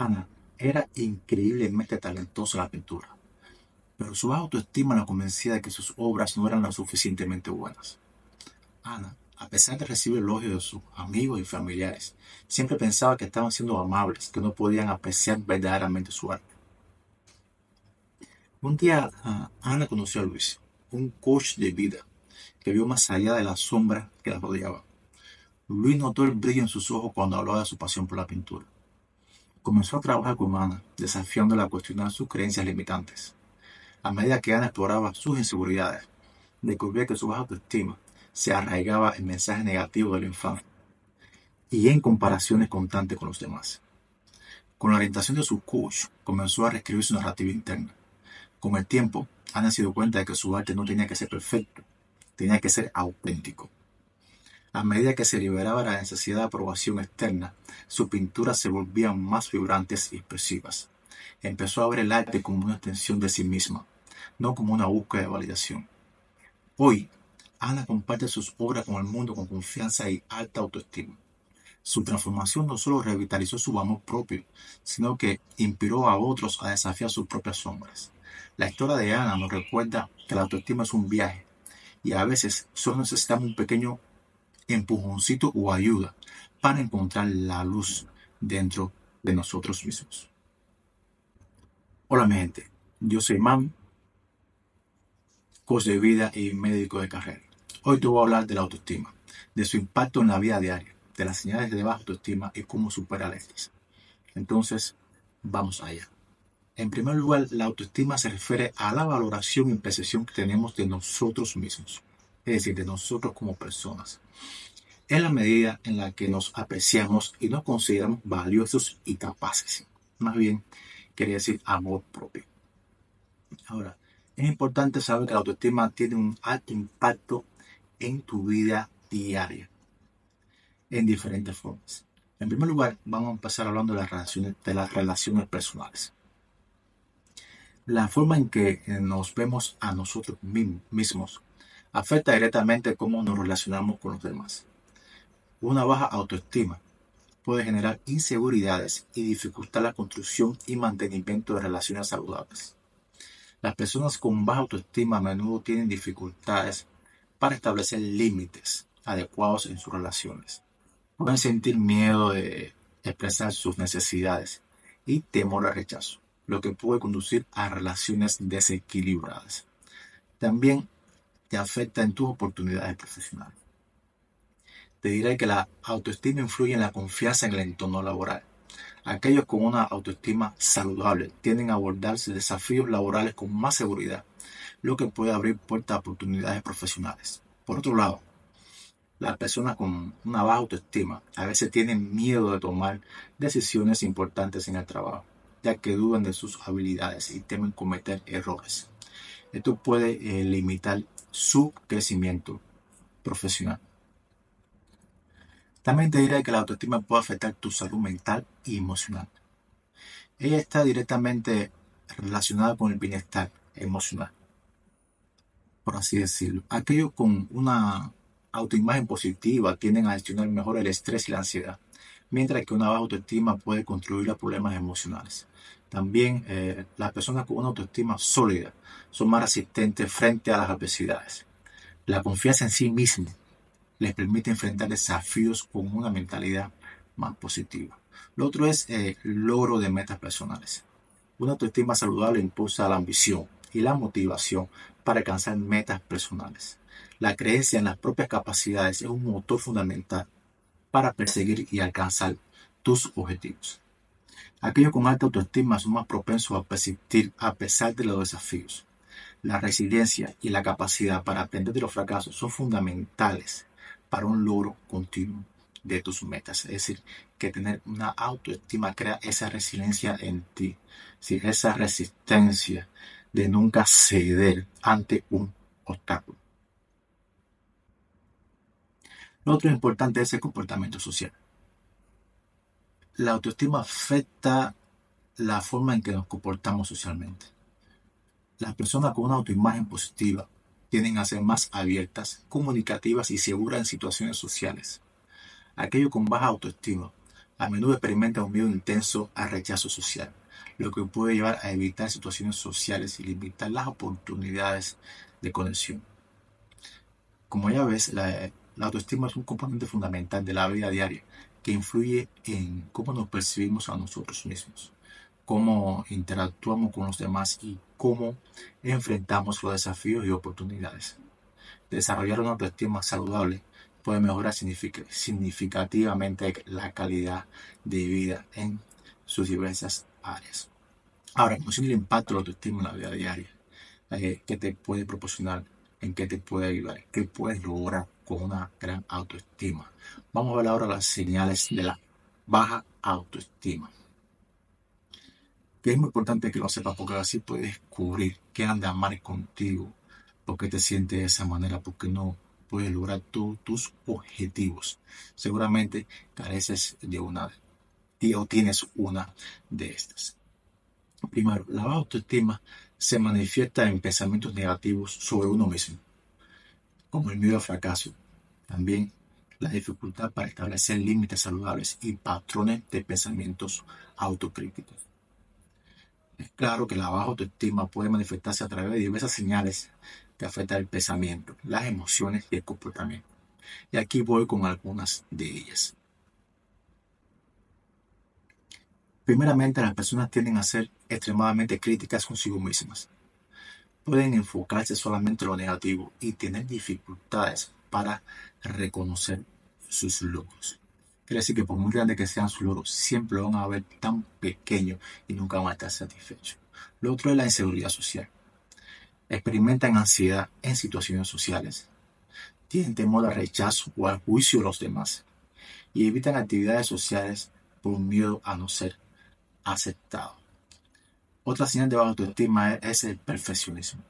Ana era increíblemente talentosa en la pintura, pero su baja autoestima la convencía de que sus obras no eran lo suficientemente buenas. Ana, a pesar de recibir elogios de sus amigos y familiares, siempre pensaba que estaban siendo amables, que no podían apreciar verdaderamente su arte. Un día, Ana conoció a Luis, un coach de vida que vio más allá de la sombra que la rodeaba. Luis notó el brillo en sus ojos cuando hablaba de su pasión por la pintura. Comenzó a trabajar con Ana, desafiándola a cuestionar sus creencias limitantes. A medida que Ana exploraba sus inseguridades, descubrió que su baja autoestima se arraigaba en mensajes negativos de la infancia y en comparaciones constantes con los demás. Con la orientación de su coach, comenzó a reescribir su narrativa interna. Con el tiempo, Ana se dio cuenta de que su arte no tenía que ser perfecto, tenía que ser auténtico. A medida que se liberaba de la necesidad de aprobación externa, sus pinturas se volvían más vibrantes y expresivas. Empezó a ver el arte como una extensión de sí misma, no como una búsqueda de validación. Hoy, Ana comparte sus obras con el mundo con confianza y alta autoestima. Su transformación no solo revitalizó su amor propio, sino que inspiró a otros a desafiar sus propias sombras. La historia de Ana nos recuerda que la autoestima es un viaje y a veces solo necesitamos un pequeño empujoncito o ayuda para encontrar la luz dentro de nosotros mismos. Hola mi gente, yo soy Man, coach de vida y médico de carrera. Hoy te voy a hablar de la autoestima, de su impacto en la vida diaria, de las señales de baja autoestima y cómo superarlas. Entonces, vamos allá. En primer lugar, la autoestima se refiere a la valoración y percepción que tenemos de nosotros mismos, es decir, de nosotros como personas. Es la medida en la que nos apreciamos y nos consideramos valiosos y capaces. Más bien, quería decir amor propio. Ahora, es importante saber que la autoestima tiene un alto impacto en tu vida diaria, en diferentes formas. En primer lugar, vamos a empezar hablando de las relaciones personales. La forma en que nos vemos a nosotros mismos afecta directamente cómo nos relacionamos con los demás. Una baja autoestima puede generar inseguridades y dificultar la construcción y mantenimiento de relaciones saludables. Las personas con baja autoestima a menudo tienen dificultades para establecer límites adecuados en sus relaciones. Pueden sentir miedo de expresar sus necesidades y temor al rechazo, lo que puede conducir a relaciones desequilibradas. También te afecta en tus oportunidades profesionales. Te diré que la autoestima influye en la confianza en el entorno laboral. Aquellos con una autoestima saludable tienden a abordarse desafíos laborales con más seguridad, lo que puede abrir puertas a oportunidades profesionales. Por otro lado, las personas con una baja autoestima a veces tienen miedo de tomar decisiones importantes en el trabajo, ya que dudan de sus habilidades y temen cometer errores. Esto puede limitar su crecimiento profesional. También te diré que la autoestima puede afectar tu salud mental y emocional. Ella está directamente relacionada con el bienestar emocional, por así decirlo. Aquellos con una autoimagen positiva tienden a gestionar mejor el estrés y la ansiedad, mientras que una baja autoestima puede contribuir a problemas emocionales. También las personas con una autoestima sólida son más resistentes frente a las adversidades. La confianza en sí misma les permite enfrentar desafíos con una mentalidad más positiva. Lo otro es el logro de metas personales. Una autoestima saludable impulsa la ambición y la motivación para alcanzar metas personales. La creencia en las propias capacidades es un motor fundamental para perseguir y alcanzar tus objetivos. Aquellos con alta autoestima son más propensos a persistir a pesar de los desafíos. La resiliencia y la capacidad para aprender de los fracasos son fundamentales para un logro continuo de tus metas. Es decir, que tener una autoestima crea esa resiliencia en ti, ¿sí? Esa resistencia de nunca ceder ante un obstáculo. Lo otro importante es el comportamiento social. La autoestima afecta la forma en que nos comportamos socialmente. Las personas con una autoimagen positiva tienden a ser más abiertas, comunicativas y seguras en situaciones sociales. Aquellos con baja autoestima A menudo experimenta un miedo intenso al rechazo social, lo que puede llevar a evitar situaciones sociales y limitar las oportunidades de conexión. Como ya ves, la autoestima es un componente fundamental de la vida diaria que influye en cómo nos percibimos a nosotros mismos, cómo interactuamos con los demás y cómo enfrentamos los desafíos y oportunidades. Desarrollar una autoestima saludable puede mejorar significativamente la calidad de vida en sus diversas áreas. Ahora, conociendo el impacto de la autoestima en la vida diaria, qué te puede proporcionar, en qué te puede ayudar, qué puedes lograr con una gran autoestima. Vamos a ver ahora las señales de la baja autoestima, que es muy importante que lo sepas porque así puedes descubrir qué anda mal contigo, por qué te sientes de esa manera, por qué no puedes lograr tus objetivos. Seguramente careces de una o tienes una de estas. Primero, la baja autoestima se manifiesta en pensamientos negativos sobre uno mismo, como el miedo al fracaso. También la dificultad para establecer límites saludables y patrones de pensamientos autocríticos. Es claro que la baja autoestima puede manifestarse a través de diversas señales que afectan el pensamiento, las emociones y el comportamiento. Y aquí voy con algunas de ellas. Primeramente, las personas tienden a ser extremadamente críticas consigo mismas. Pueden enfocarse solamente en lo negativo y tener dificultades para reconocer sus logros. Quiere decir que por muy grande que sean sus logros, siempre lo van a ver tan pequeño y nunca van a estar satisfechos. Lo otro es la inseguridad social. Experimentan ansiedad en situaciones sociales. Tienen temor al rechazo o al juicio de los demás. Y evitan actividades sociales por miedo a no ser aceptado. Otra señal de baja autoestima es el perfeccionismo.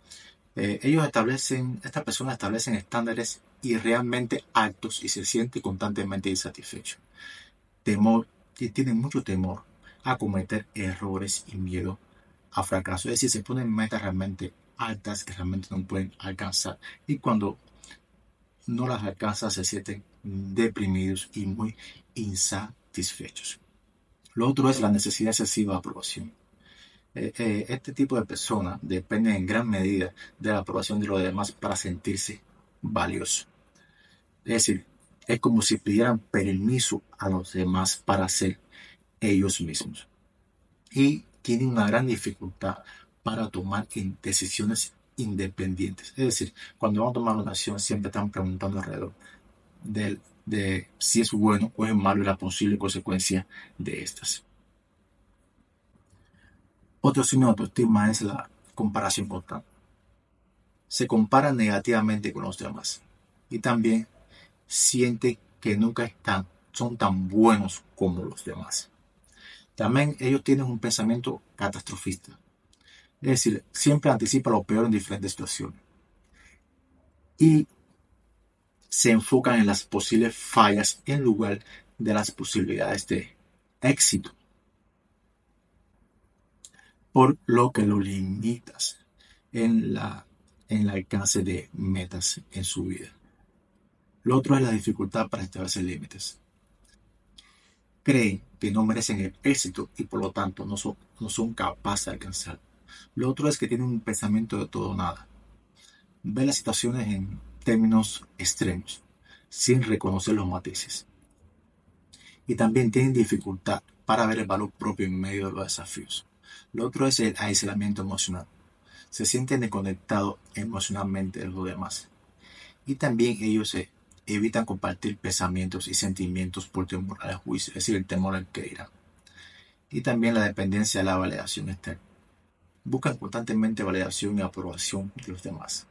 Estas personas establecen estándares irrealmente altos y se sienten constantemente insatisfechos. Tienen mucho temor a cometer errores y miedo a fracaso. Es decir, se ponen metas realmente altas que realmente no pueden alcanzar. Y cuando no las alcanzan, se sienten deprimidos y muy insatisfechos. Lo otro es la necesidad excesiva de aprobación. Este tipo de personas dependen en gran medida de la aprobación de los demás para sentirse valiosos. Es decir, es como si pidieran permiso a los demás para ser ellos mismos. Y tienen una gran dificultad para tomar decisiones independientes. Es decir, cuando van a tomar una acción siempre están preguntando alrededor de si es bueno o es malo y la posible consecuencia de estas. Otro signo de autoestima es la comparación constante. Se comparan negativamente con los demás y también sienten que nunca son tan buenos como los demás. También ellos tienen un pensamiento catastrofista, es decir, siempre anticipa lo peor en diferentes situaciones y se enfocan en las posibles fallas en lugar de las posibilidades de éxito, por lo que lo limitas en el alcance de metas en su vida. Lo otro es la dificultad para establecer límites. Creen que no merecen el éxito y por lo tanto no son capaces de alcanzar. Lo otro es que tienen un pensamiento de todo o nada. Ven las situaciones en términos extremos, sin reconocer los matices. Y también tienen dificultad para ver el valor propio en medio de los desafíos. Lo otro es el aislamiento emocional. Se sienten desconectados emocionalmente de los demás. Y también ellos evitan compartir pensamientos y sentimientos por temor al juicio, es decir, el temor al que dirán. Y también la dependencia de la validación externa. Buscan constantemente validación y aprobación de los demás.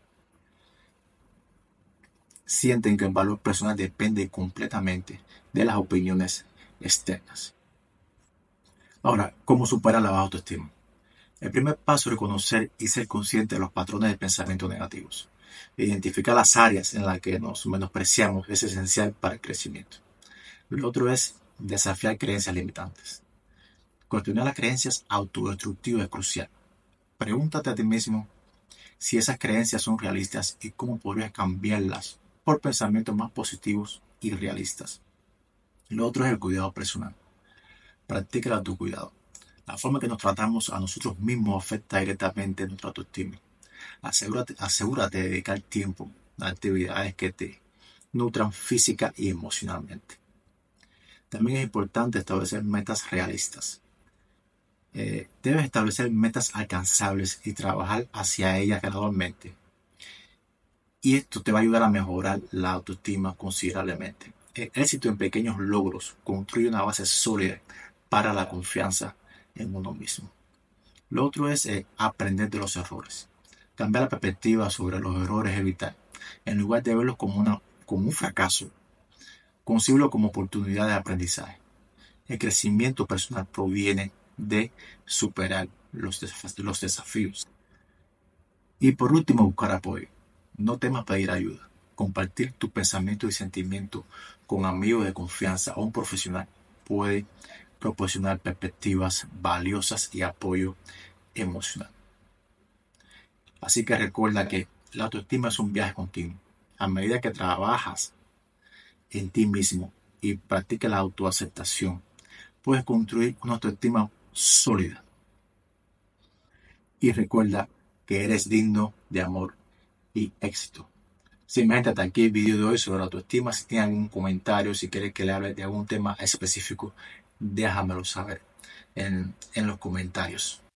Sienten que el valor personal depende completamente de las opiniones externas. Ahora, ¿cómo superar la baja autoestima? El primer paso es reconocer y ser consciente de los patrones de pensamiento negativos. Identificar las áreas en las que nos menospreciamos es esencial para el crecimiento. Lo otro es desafiar creencias limitantes. Cuestionar las creencias autodestructivas es crucial. Pregúntate a ti mismo si esas creencias son realistas y cómo podrías cambiarlas por pensamientos más positivos y realistas. Lo otro es el cuidado personal. Practica el autocuidado. La forma que nos tratamos a nosotros mismos afecta directamente nuestra autoestima. Asegúrate de dedicar tiempo a actividades que te nutran física y emocionalmente. También es importante establecer metas realistas. Debes establecer metas alcanzables y trabajar hacia ellas gradualmente. Y esto te va a ayudar a mejorar la autoestima considerablemente. El éxito en pequeños logros construye una base sólida para la confianza en uno mismo. Lo otro es aprender de los errores. Cambiar la perspectiva sobre los errores es vital. En lugar de verlos como un fracaso, concíbelo como oportunidad de aprendizaje. El crecimiento personal proviene de superar los desafíos. Y por último, buscar apoyo. No temas pedir ayuda. Compartir tus pensamientos y sentimientos con amigos de confianza o un profesional puede proporcionar perspectivas valiosas y apoyo emocional. Así que recuerda que la autoestima es un viaje continuo. A medida que trabajas en ti mismo y practicas la autoaceptación, puedes construir una autoestima sólida. Y recuerda que eres digno de amor y éxito. Simplemente hasta aquí el video de hoy sobre la autoestima. Si tienes algún comentario, si quieres que le hable de algún tema específico, déjamelo saber en los comentarios.